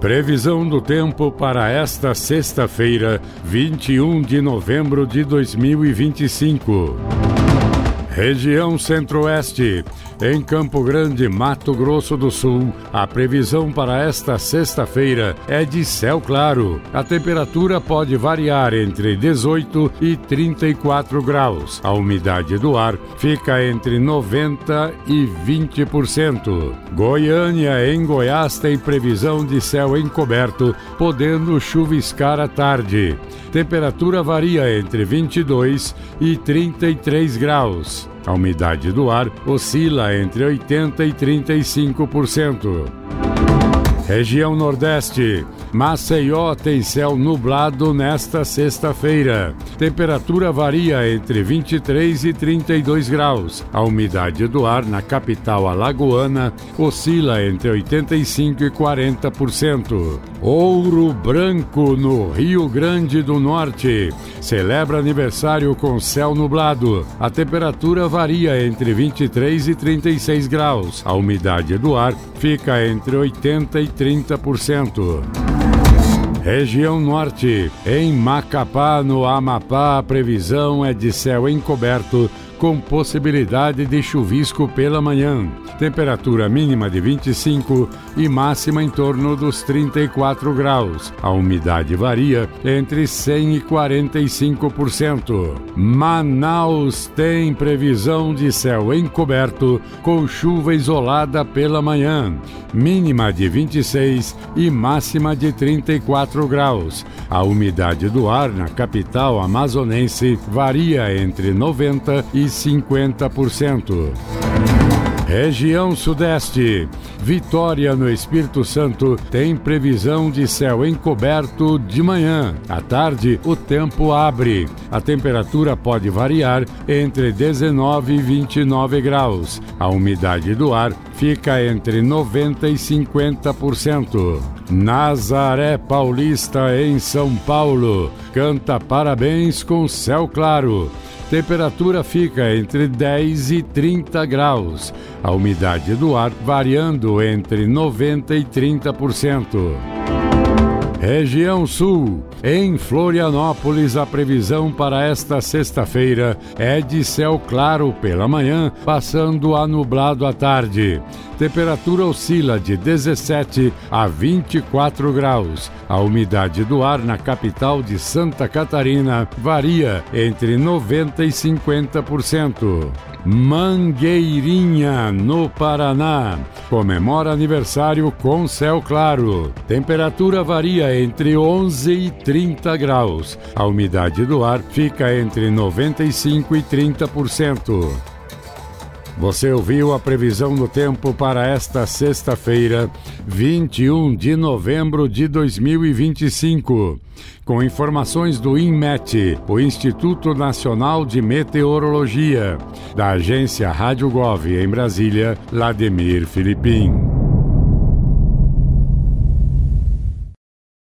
Previsão do tempo para esta sexta-feira, 21 de novembro de 2025. Região Centro-Oeste. Em Campo Grande, Mato Grosso do Sul, a previsão para esta sexta-feira é de céu claro. A temperatura pode variar entre 18 e 34 graus. A umidade do ar fica entre 90% e 20%. Goiânia, em Goiás, tem previsão de céu encoberto, podendo chuviscar à tarde. Temperatura varia entre 22 e 33 graus. A umidade do ar oscila entre 80% e 35%. Região Nordeste. Maceió tem céu nublado nesta sexta-feira. Temperatura varia entre 23 e 32 graus. A umidade do ar na capital alagoana oscila entre 85% e 40%. Ouro Branco, no Rio Grande do Norte. Celebra aniversário com céu nublado. A temperatura varia entre 23 e 36 graus. A umidade do ar fica entre 80% e 30%. Região Norte. Em Macapá, no Amapá, a previsão é de céu encoberto com possibilidade de chuvisco pela manhã. Temperatura mínima de 25 e máxima em torno dos 34 graus. A umidade varia entre 100% e 45%. Manaus tem previsão de céu encoberto com chuva isolada pela manhã. Mínima de 26 e máxima de 34 graus. A umidade do ar na capital amazonense varia entre 90% e 50%. Região Sudeste. Vitória, no Espírito Santo, tem previsão de céu encoberto de manhã. À tarde, o tempo abre. A temperatura pode variar entre 19 e 29 graus. A umidade do ar fica entre 90% e 50%. Nazaré Paulista, em São Paulo, canta parabéns com céu claro. Temperatura fica entre 10 e 30 graus. A umidade do ar variando entre 90% e 30%. Região Sul. Em Florianópolis, a previsão para esta sexta-feira é de céu claro pela manhã, passando a nublado à tarde. Temperatura oscila de 17 a 24 graus. A umidade do ar na capital de Santa Catarina varia entre 90% e 50%. Mangueirinha, no Paraná, comemora aniversário com céu claro. Temperatura varia entre 11 e 30 graus. A umidade do ar fica entre 95% e 30%. Você ouviu a previsão do tempo para esta sexta-feira, 21 de novembro de 2025. Com informações do INMET, o Instituto Nacional de Meteorologia, da agência Rádio Gov em Brasília, Lademir Filipim.